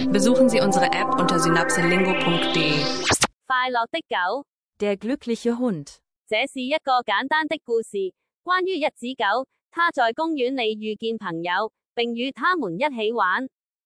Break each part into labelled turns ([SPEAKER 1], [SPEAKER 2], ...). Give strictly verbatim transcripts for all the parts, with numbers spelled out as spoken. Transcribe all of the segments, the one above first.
[SPEAKER 1] Besuchen Sie unsere App unter synapselingo punkt de.
[SPEAKER 2] 快樂的狗，
[SPEAKER 3] Der glückliche Hund.
[SPEAKER 2] 這是一個簡單的故事，關於一隻狗，它在公園裏遇見朋友，並與他們一起玩。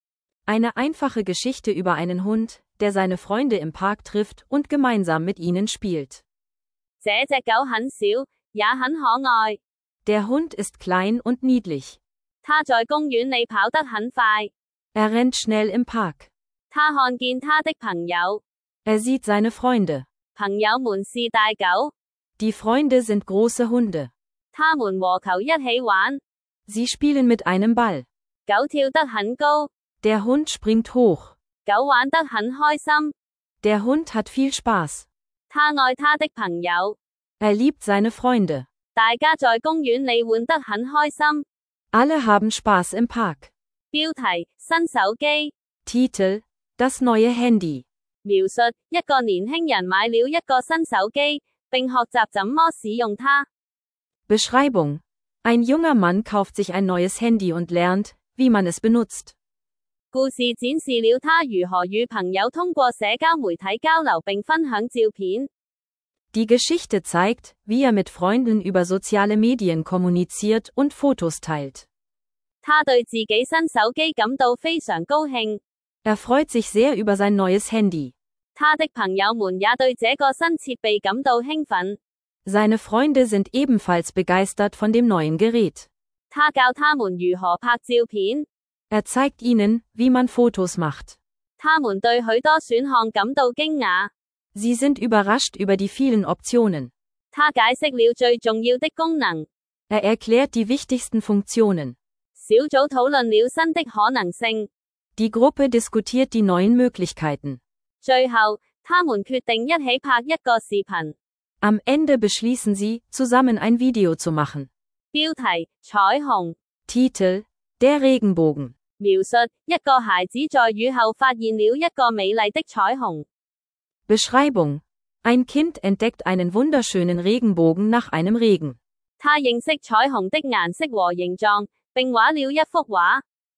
[SPEAKER 3] Eine einfache Geschichte über einen Hund, der seine Freunde im Park trifft und gemeinsam mit ihnen spielt.
[SPEAKER 2] 這隻狗很小，也很可愛。
[SPEAKER 3] Der Hund ist klein und niedlich.
[SPEAKER 2] 它在公園裏跑得很快。
[SPEAKER 3] Er rennt schnell im Park.
[SPEAKER 2] 它看見他的朋友，
[SPEAKER 3] Er sieht seine Freunde.
[SPEAKER 2] 朋友們是大狗，
[SPEAKER 3] Die Freunde sind große Hunde.
[SPEAKER 2] 他們和球一起玩。
[SPEAKER 3] Sie spielen mit einem Ball.
[SPEAKER 2] 狗跳得很高，
[SPEAKER 3] Der Hund springt hoch.
[SPEAKER 2] 狗玩得很開心。
[SPEAKER 3] Der Hund hat viel Spaß.
[SPEAKER 2] 他愛他的朋友，
[SPEAKER 3] Er liebt seine Freunde.
[SPEAKER 2] 大家在公園裏玩得很開心。
[SPEAKER 3] Alle haben Spaß im Park.
[SPEAKER 2] 標題：新手機。
[SPEAKER 3] Titel: Das neue Handy.
[SPEAKER 2] 描述：一個年輕人買了一個新手機，並學習怎麼使用它。
[SPEAKER 3] Beschreibung: Ein junger Mann kauft sich ein neues Handy und lernt, wie man es benutzt.
[SPEAKER 2] 故事展示了他如何與朋友通過社交媒體交流並分享照片。
[SPEAKER 3] Die Geschichte zeigt, wie er mit Freunden über soziale Medien kommuniziert und Fotos teilt.
[SPEAKER 2] 他對自己新手機感到非常高興。
[SPEAKER 3] Er freut sich sehr über sein neues Handy.
[SPEAKER 2] 他的朋友們也對這個新設備感到興奮。
[SPEAKER 3] Seine Freunde sind ebenfalls begeistert von dem neuen Gerät.
[SPEAKER 2] 他教他們如何拍照片。
[SPEAKER 3] Er zeigt ihnen, wie man Fotos macht.
[SPEAKER 2] 他們對許多選項感到驚訝。
[SPEAKER 3] Sie sind überrascht über die vielen Optionen.
[SPEAKER 2] 他解釋了最重要的功能。
[SPEAKER 3] Er erklärt die wichtigsten Funktionen.
[SPEAKER 2] 小組討論了新的可能性。
[SPEAKER 3] Die Gruppe diskutiert die neuen Möglichkeiten.
[SPEAKER 2] 最後，他們決定一起拍一個視頻。
[SPEAKER 3] Am Ende beschließen sie, zusammen ein Video zu machen.
[SPEAKER 2] 標題：彩虹。
[SPEAKER 3] Titel: Der Regenbogen.
[SPEAKER 2] 描述：一個孩子在雨後發現了一個美麗的彩虹。
[SPEAKER 3] Beschreibung: Ein Kind entdeckt einen wunderschönen Regenbogen nach einem Regen.
[SPEAKER 2] 他認識彩虹的顏色和形狀，並畫了一幅畫。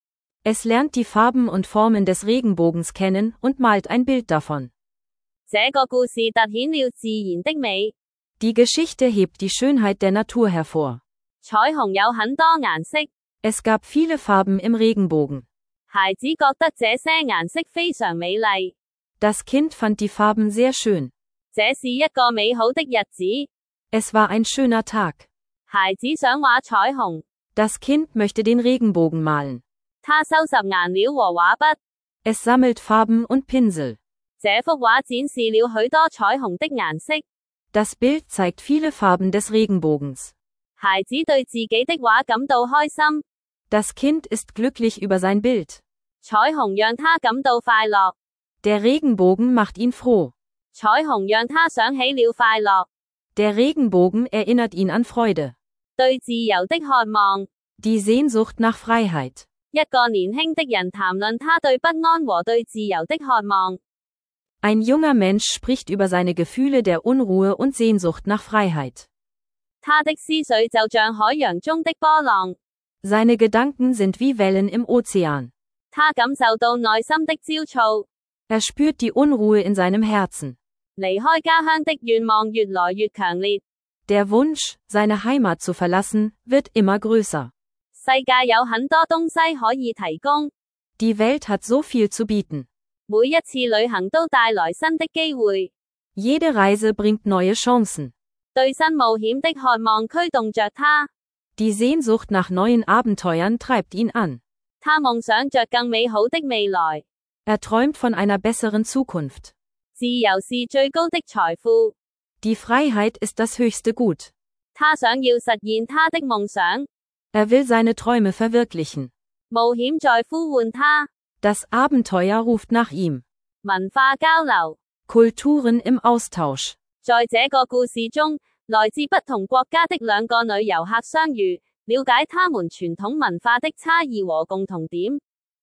[SPEAKER 3] Es lernt die Farben und Formen des Regenbogens kennen und malt ein Bild davon.
[SPEAKER 2] 這個故事凸顯了自然的美。
[SPEAKER 3] Die Geschichte hebt die Schönheit der Natur hervor.
[SPEAKER 2] 彩虹有很多顏色，
[SPEAKER 3] Es gab viele Farben im Regenbogen.
[SPEAKER 2] 孩子覺得這些顏色非常美麗。
[SPEAKER 3] Das Kind fand die Farben sehr schön.
[SPEAKER 2] 這是一個美好的日子。
[SPEAKER 3] Es war ein schöner Tag.
[SPEAKER 2] 孩子想畫彩虹，
[SPEAKER 3] Das Kind möchte den Regenbogen malen.
[SPEAKER 2] 他收拾顏料和畫筆。
[SPEAKER 3] Es sammelt Farben und Pinsel.
[SPEAKER 2] 這幅畫展示了許多彩虹的顏色。
[SPEAKER 3] Das Bild zeigt viele Farben des Regenbogens.
[SPEAKER 2] 孩子對自己的畫感到開心。
[SPEAKER 3] Das Kind ist glücklich über sein Bild.
[SPEAKER 2] 彩虹讓他感到快樂。
[SPEAKER 3] Der Regenbogen macht ihn froh.
[SPEAKER 2] 彩虹讓他想起了快樂。
[SPEAKER 3] Der Regenbogen erinnert ihn an Freude.
[SPEAKER 2] 對自由的渴望。
[SPEAKER 3] Die Sehnsucht nach Freiheit.
[SPEAKER 2] 一個年輕的人談論他對不安和對自由的渴望。
[SPEAKER 3] Ein junger Mensch spricht über seine Gefühle der Unruhe und Sehnsucht nach Freiheit.
[SPEAKER 2] 他的思緒就像海洋中的波浪。
[SPEAKER 3] Seine Gedanken sind wie Wellen im Ozean.
[SPEAKER 2] 他感受到內心的焦躁。
[SPEAKER 3] Er spürt die Unruhe in seinem Herzen.
[SPEAKER 2] 離開家鄉的願望越來越強烈。
[SPEAKER 3] Der Wunsch, seine Heimat zu verlassen, wird immer größer.
[SPEAKER 2] 世界有很多東西可以提供。
[SPEAKER 3] Die Welt hat so viel zu bieten.
[SPEAKER 2] 每一次旅行都帶來新的機會。
[SPEAKER 3] Jede Reise bringt neue Chancen.
[SPEAKER 2] 對新冒險的渴望驅動着他。
[SPEAKER 3] Die Sehnsucht nach neuen Abenteuern treibt ihn an.
[SPEAKER 2] 他夢想着更美好的未來。
[SPEAKER 3] Er träumt von einer besseren Zukunft.
[SPEAKER 2] 自由是最高的財富。
[SPEAKER 3] Die Freiheit ist das höchste Gut.
[SPEAKER 2] 他想要實現他的夢想。
[SPEAKER 3] Er will seine Träume verwirklichen.
[SPEAKER 2] 冒險在呼喚他。
[SPEAKER 3] Das Abenteuer ruft nach ihm.
[SPEAKER 2] 文化交流。
[SPEAKER 3] Kulturen im Austausch.
[SPEAKER 2] 在這個故事中，來自不同國家的兩個女遊客相遇，了解他們傳統文化的差異和共同點。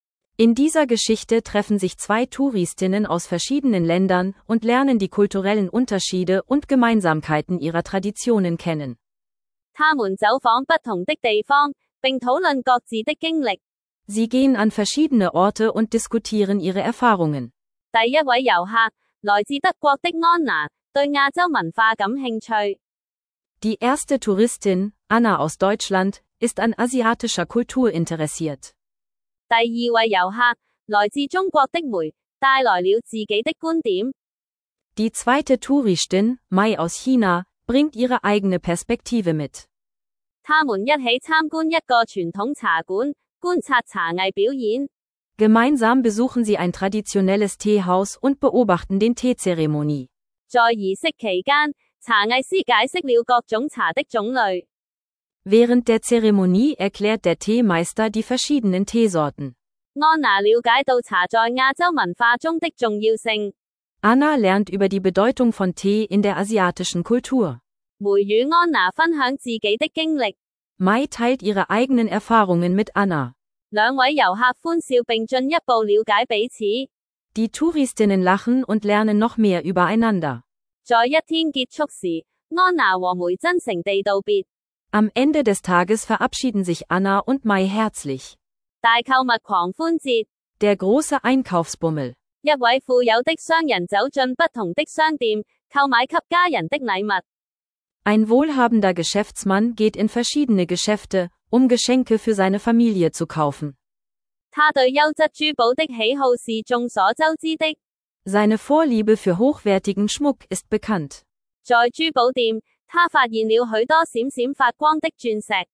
[SPEAKER 3] In dieser Geschichte treffen sich zwei Touristinnen aus verschiedenen Ländern und lernen die kulturellen Unterschiede und Gemeinsamkeiten ihrer Traditionen kennen.
[SPEAKER 2] 他們走訪不同的地方，並討論各自的經歷。
[SPEAKER 3] Sie gehen an verschiedene Orte und diskutieren ihre Erfahrungen.
[SPEAKER 2] 第一位遊客，來自德國的安娜，對亞洲文化感興趣。
[SPEAKER 3] Die erste Touristin, Anna aus Deutschland, ist an asiatischer Kultur interessiert.
[SPEAKER 2] 第二位遊客，來自中國的梅，帶來了自己的觀點。
[SPEAKER 3] Die zweite Touristin, Mai aus China, bringt ihre eigene Perspektive mit.
[SPEAKER 2] 他們一起參觀一個傳統茶館，觀察茶藝表演。
[SPEAKER 3] Gemeinsam besuchen sie ein traditionelles Teehaus und beobachten den Teezeremonie.
[SPEAKER 2] 在儀式期間，茶藝師解釋了各種茶的種類。
[SPEAKER 3] Während der Zeremonie erklärt der Teemeister die verschiedenen Teesorten.
[SPEAKER 2] 安娜了解到茶在亞洲文化中的重要性。
[SPEAKER 3] Anna lernt über die Bedeutung von Tee in der asiatischen Kultur.
[SPEAKER 2] 梅與安娜分享自己的經歷。
[SPEAKER 3] Mai teilt ihre eigenen Erfahrungen mit Anna.
[SPEAKER 2] 兩位遊客歡笑並進一步了解彼此。
[SPEAKER 3] Die Touristinnen lachen und lernen noch mehr übereinander.
[SPEAKER 2] 在一天結束時，安娜和梅真誠地道別。
[SPEAKER 3] Am Ende des Tages verabschieden sich Anna und Mai herzlich.
[SPEAKER 2] 大購物狂歡節。
[SPEAKER 3] Der große Einkaufsbummel.
[SPEAKER 2] 一位富有的商人走進不同的商店，購買給家人的禮物。
[SPEAKER 3] Ein wohlhabender Geschäftsmann geht in verschiedene Geschäfte, um Geschenke für seine Familie zu kaufen.
[SPEAKER 2] 他對優質珠寶的喜好是眾所周知的。
[SPEAKER 3] Seine Vorliebe für hochwertigen Schmuck ist bekannt.
[SPEAKER 2] 在珠寶店，他發現了許多閃閃發光的鑽石。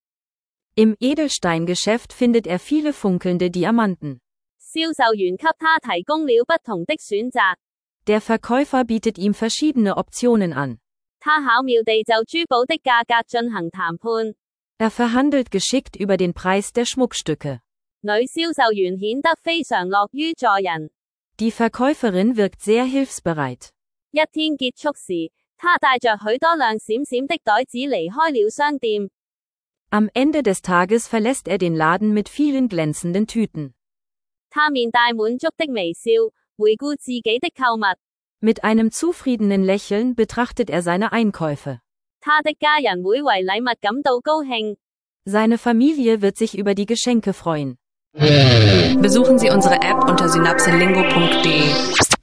[SPEAKER 3] Im Edelsteingeschäft findet er viele funkelnde Diamanten.
[SPEAKER 2] 銷售員給他提供了不同的選擇。
[SPEAKER 3] Der Verkäufer bietet ihm verschiedene Optionen an.
[SPEAKER 2] 他巧妙地就珠寶的價格進行談判。
[SPEAKER 3] Er verhandelt geschickt über den Preis der Schmuckstücke.
[SPEAKER 2] 女銷售員顯得非常樂於助人。
[SPEAKER 3] Die Verkäuferin wirkt sehr hilfsbereit.
[SPEAKER 2] 一天結束時，他帶着許多亮閃閃的袋子離開了商店。
[SPEAKER 3] Am Ende des Tages verlässt er den Laden mit vielen glänzenden Tüten.
[SPEAKER 2] 他面帶滿足的微笑，回顧自己的購物。
[SPEAKER 3] Mit einem zufriedenen Lächeln betrachtet er seine Einkäufe.
[SPEAKER 2] 他的家人會為禮物感到高興。
[SPEAKER 3] Seine Familie wird sich über die Geschenke freuen.
[SPEAKER 1] Besuchen Sie unsere App unter synapselingo punkt de.